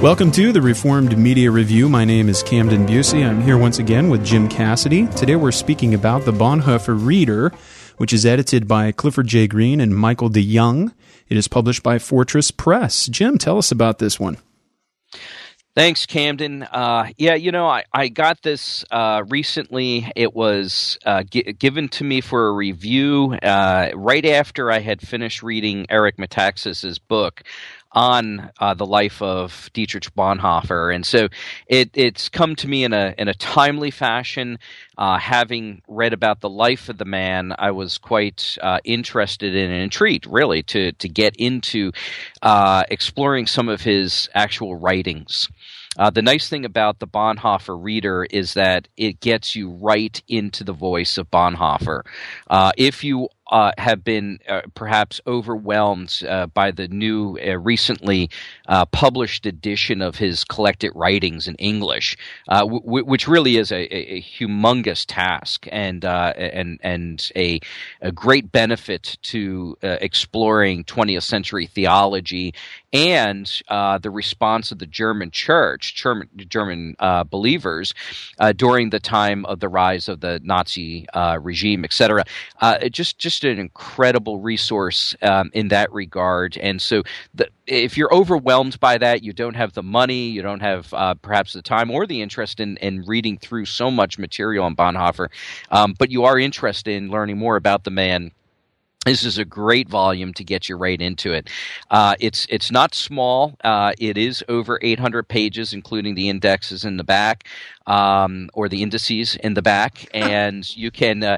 Welcome to the Reformed Media Review. My name is Camden Busey. I'm here once again with Jim Cassidy. Today we're speaking about the Bonhoeffer Reader, which is edited by Clifford J. Green and Michael DeYoung. It is published by Fortress Press. Jim, tell us about this one. Thanks, Camden. I got this recently. It was given to me for a review right after I had finished reading Eric Metaxas's book on the life of Dietrich Bonhoeffer, and so it's come to me in a timely fashion. Having read about the life of the man, I was quite interested and intrigued, really, to get into exploring some of his actual writings. The nice thing about the Bonhoeffer Reader is that it gets you right into the voice of Bonhoeffer. If you have been perhaps overwhelmed by the new, recently published edition of his collected writings in English, which really is a humongous task and a great benefit to exploring 20th century theology and the response of the German church, German believers during the time of the rise of the Nazi regime, etc. Just an incredible resource in that regard. And so if you're overwhelmed by that, you don't have the money, you don't have perhaps the time or the interest in reading through so much material on Bonhoeffer, but you are interested in learning more about the man, this is a great volume to get you right into it. It's not small. It is over 800 pages, including the indexes in the back, or the indices in the back, and you can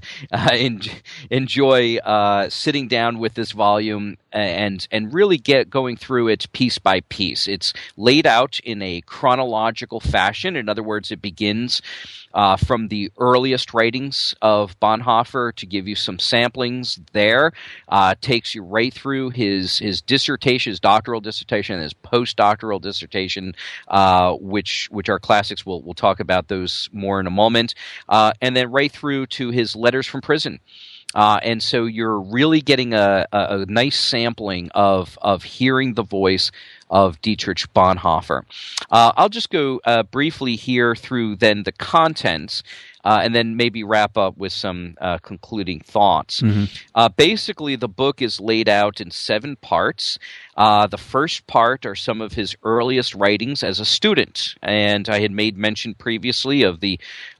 enjoy sitting down with this volume and really get going through it piece by piece. It's laid out in a chronological fashion. In other words, it begins from the earliest writings of Bonhoeffer to give you some samplings there. Takes you right through his dissertation, his doctoral dissertation, and his postdoctoral dissertation, which are classics. We'll talk about those more in a moment, and then right through to his letters from prison. And so you're really getting a nice sampling of hearing the voice of Dietrich Bonhoeffer. I'll just go briefly here through then the contents, and then maybe wrap up with some concluding thoughts. Mm-hmm. Basically, the book is laid out in 7 parts. The first part are some of his earliest writings as a student, and I had made mention previously of the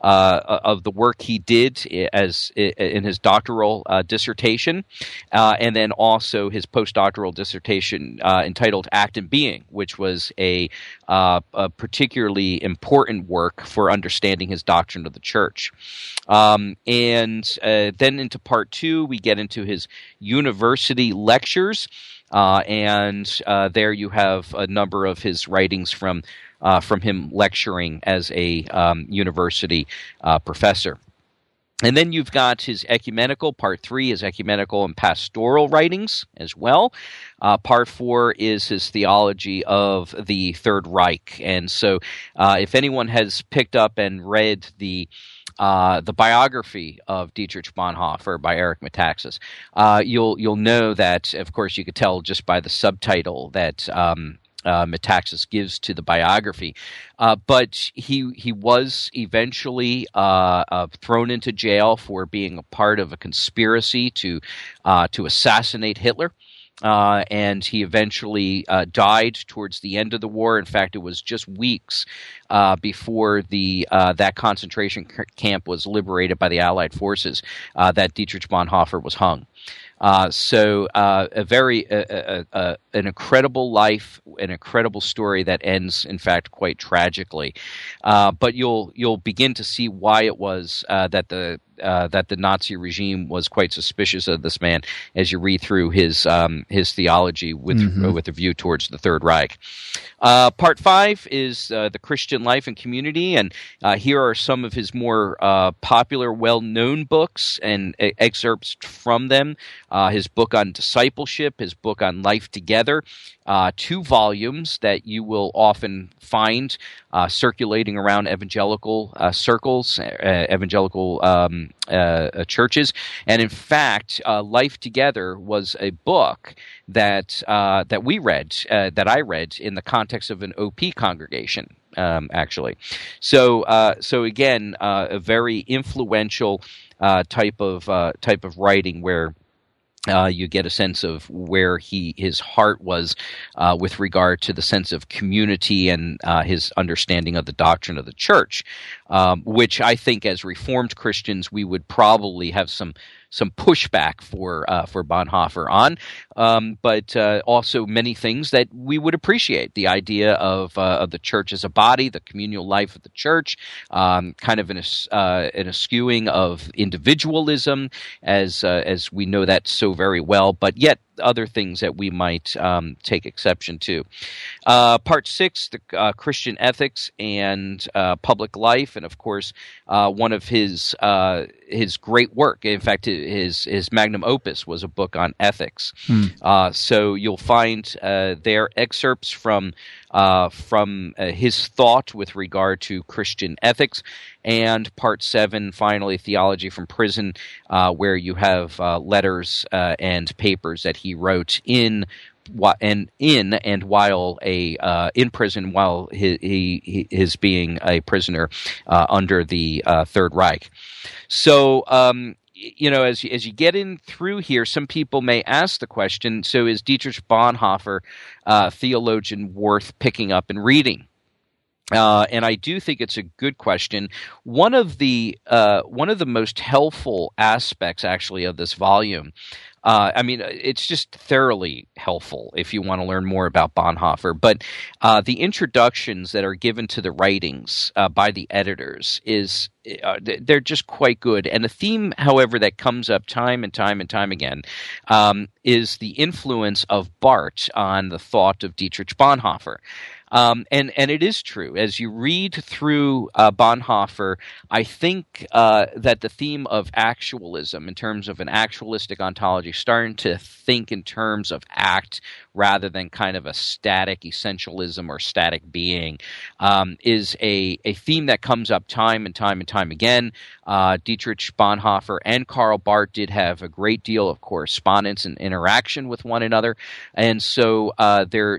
work he did as in his doctoral dissertation, and then also his postdoctoral dissertation entitled "Act and Being," which was a particularly important work for understanding his doctrine of the church. And then into part 2, we get into his university lectures. And there you have a number of his writings from him lecturing as a university professor. And then you've got his ecumenical, part 3, his ecumenical and pastoral writings as well. Part 4 is his theology of the Third Reich. And so if anyone has picked up and read the biography of Dietrich Bonhoeffer by Eric Metaxas, you'll know that, of course, you could tell just by the subtitle that Metaxas gives to the biography. But he was eventually thrown into jail for being a part of a conspiracy to assassinate Hitler. And he eventually died towards the end of the war. In fact, it was just weeks before that concentration camp was liberated by the Allied forces that Dietrich Bonhoeffer was hung. So an incredible life, an incredible story that ends, in fact, quite tragically. But you'll begin to see why it was that the Nazi regime was quite suspicious of this man as you read through his theology with a view towards the Third Reich. Part 5 is the Christian life and community, and here are some of his more popular, well-known books and excerpts from them. His book on discipleship, his book on life together, 2 volumes that you will often find circulating around evangelical circles, evangelical churches. And in fact, Life Together was a book that we read, that I read in the context of an OP congregation. Actually, so again, a very influential type of writing where you get a sense of where his heart was with regard to the sense of community and his understanding of the doctrine of the church, which I think as Reformed Christians we would probably have some pushback for Bonhoeffer on, but also many things that we would appreciate. The idea of the church as a body, the communal life of the church, kind of in a skewing of individualism, as we know that so very well, but yet other things that we might take exception to. Part 6, the Christian ethics and public life, and of course one of his great work. In fact, his magnum opus was a book on ethics. So you'll find there excerpts from his thought with regard to Christian ethics, and part 7, finally, Theology from Prison, where you have letters and papers that he wrote in prison while he is being a prisoner under the Third Reich. So as you get in through here, some people may ask the question: so is Dietrich Bonhoeffer theologian worth picking up and reading? And I do think it's a good question. One of the most helpful aspects, actually, of this volume. It's just thoroughly helpful if you want to learn more about Bonhoeffer. But the introductions that are given to the writings by the editors they're just quite good. And a theme, however, that comes up time and time and time again is the influence of Barth on the thought of Dietrich Bonhoeffer. And it is true. As you read through Bonhoeffer, I think that the theme of actualism, in terms of an actualistic ontology, starting to think in terms of act rather than kind of a static essentialism or static being, is a theme that comes up time and time and time again. Dietrich Bonhoeffer and Karl Barth did have a great deal of correspondence and interaction with one another, and so there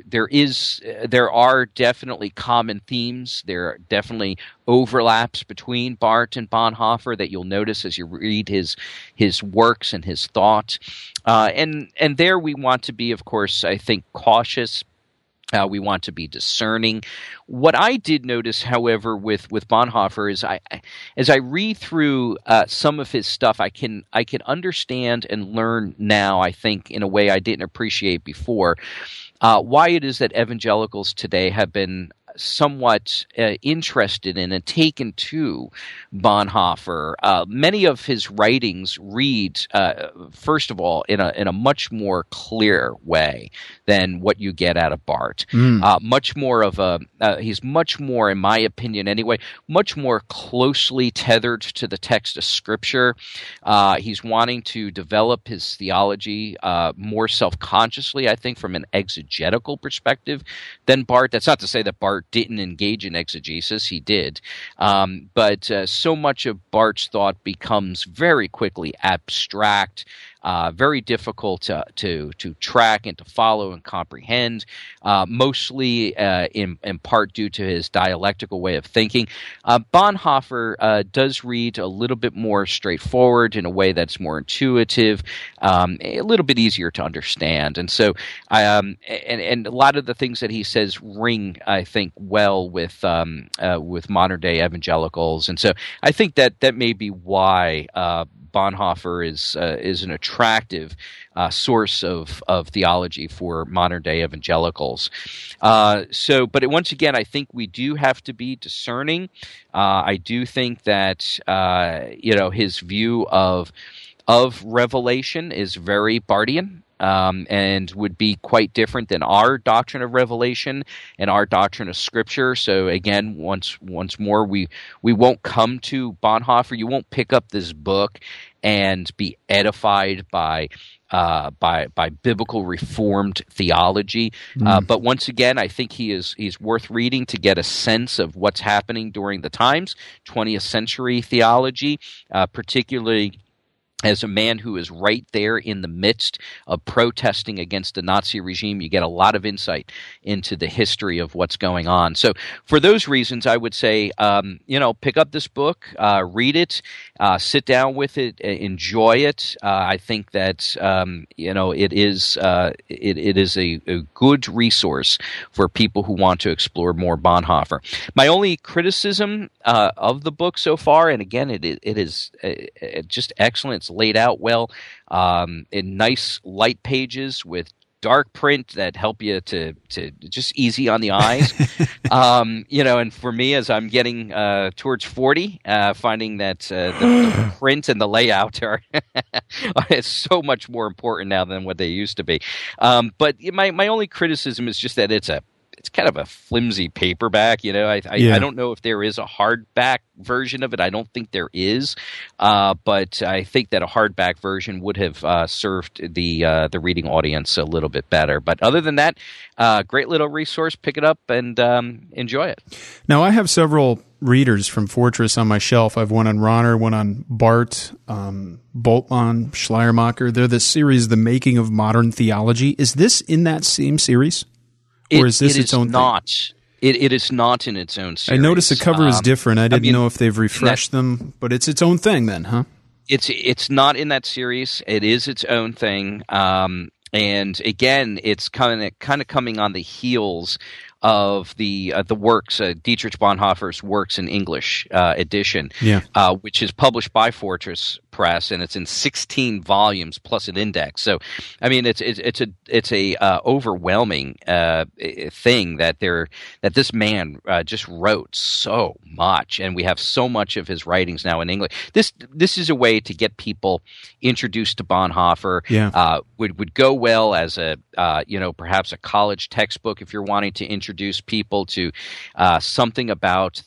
are definitely common themes. There are definitely overlaps between Barth and Bonhoeffer that you'll notice as you read his works and his thought. And there we want to be, of course, I think, cautious. We want to be discerning. What I did notice, however, with Bonhoeffer is as I read through some of his stuff, I can understand and learn now, I think, in a way I didn't appreciate before, why it is that evangelicals today have been somewhat interested in and taken to Bonhoeffer. Many of his writings read, first of all, in a much more clear way than what you get out of Barth. Much more of he's much more, in my opinion anyway, much more closely tethered to the text of Scripture. He's wanting to develop his theology more self-consciously, I think, from an exegetical perspective than Barth. That's not to say that Barth didn't engage in exegesis. He did. But so much of Barth's thought becomes very quickly abstract, very difficult to track and to follow and comprehend, mostly in part due to his dialectical way of thinking. Bonhoeffer does read a little bit more straightforward in a way that's more intuitive, a little bit easier to understand. And so and a lot of the things that he says ring, I think, well with modern day evangelicals. And so I think that may be why Bonhoeffer is an attractive source of theology for modern day evangelicals. But once again, I think we do have to be discerning. I do think that his view of revelation is very Barthian. and would be quite different than our doctrine of revelation and our doctrine of Scripture. So again, once more, we won't come to Bonhoeffer. You won't pick up this book and be edified by biblical Reformed theology. But once again, I think he's worth reading to get a sense of what's happening during the times, 20th century theology, particularly as a man who is right there in the midst of protesting against the Nazi regime. You get a lot of insight into the history of what's going on. So for those reasons, I would say, pick up this book, read it, sit down with it, enjoy it. I think that, it is a good resource for people who want to explore more Bonhoeffer. My only criticism of the book so far, and again, it is just excellent. It's laid out well in nice light pages with dark print that help you to just easy on the eyes. And for me, as I'm getting towards 40, finding that the print and the layout are it's so much more important now than what they used to be. But my only criticism is just that it's kind of a flimsy paperback. I don't know if there is a hardback version of it. I don't think there is, but I think that a hardback version would have served the reading audience a little bit better. But other than that, great little resource. Pick it up and enjoy it. Now, I have several readers from Fortress on my shelf. I have one on Rahner, one on Barth, Bultmann, Schleiermacher. They're the series, The Making of Modern Theology. Is this in that same series? Or is this its own not. thing? It is not in its own series. I noticed the cover is different. I didn't know if they've refreshed them, but it's its own thing then, huh? It's not in that series. It is its own thing. And again, it's kind of coming on the heels of the works, Dietrich Bonhoeffer's works in English edition, which is published by Fortress Press, and it's in 16 volumes plus an index. So, I mean, it's a overwhelming thing that this man just wrote so much, and we have so much of his writings now in English. This is a way to get people introduced to Bonhoeffer. Would go well as a perhaps a college textbook if you're wanting to introduce people to something about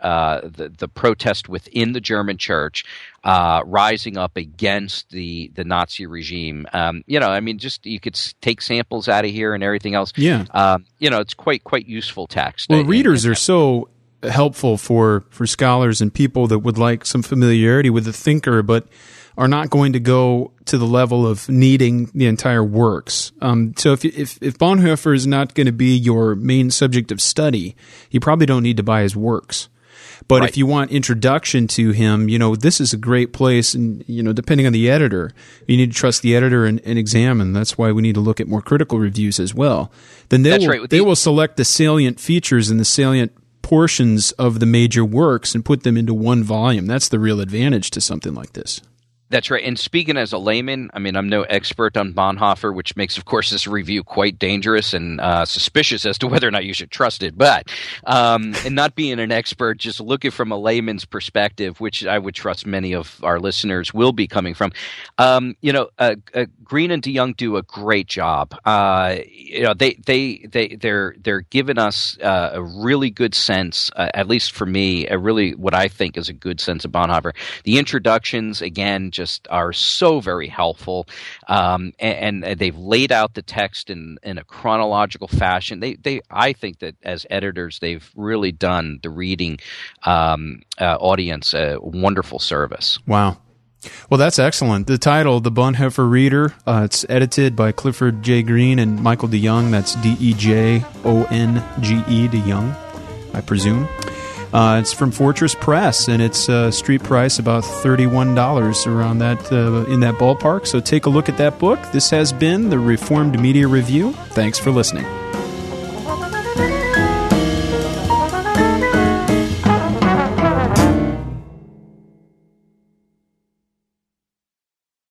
the protest within the German church, rising up against the Nazi regime. Just you could take samples out of here and everything else. It's quite useful text. Well, readers are so helpful for scholars and people that would like some familiarity with the thinker, but are not going to go to the level of needing the entire works. So if Bonhoeffer is not going to be your main subject of study, you probably don't need to buy his works. But if you want introduction to him, this is a great place. And, depending on the editor, you need to trust the editor and examine. That's why we need to look at more critical reviews as well. Then they will select the salient features and the salient portions of the major works and put them into one volume. That's the real advantage to something like this. That's right. And speaking as a layman, I mean, I'm no expert on Bonhoeffer, which makes, of course, this review quite dangerous and suspicious as to whether or not you should trust it. But and not being an expert, just looking from a layman's perspective, which I would trust many of our listeners will be coming from. Green and DeYoung do a great job. They're giving us a really good sense, at least for me, what I think is a good sense of Bonhoeffer. The introductions, again, just are so very helpful, and they've laid out the text in a chronological fashion. I think that as editors, they've really done the reading audience a wonderful service. Wow. Well, that's excellent. The title, The Bonhoeffer Reader, it's edited by Clifford J. Green and Michael DeYoung. That's DeJonge, DeYoung, I presume. It's from Fortress Press, and it's street price about $31 around that in that ballpark. So take a look at that book. This has been the Reformed Media Review. Thanks for listening.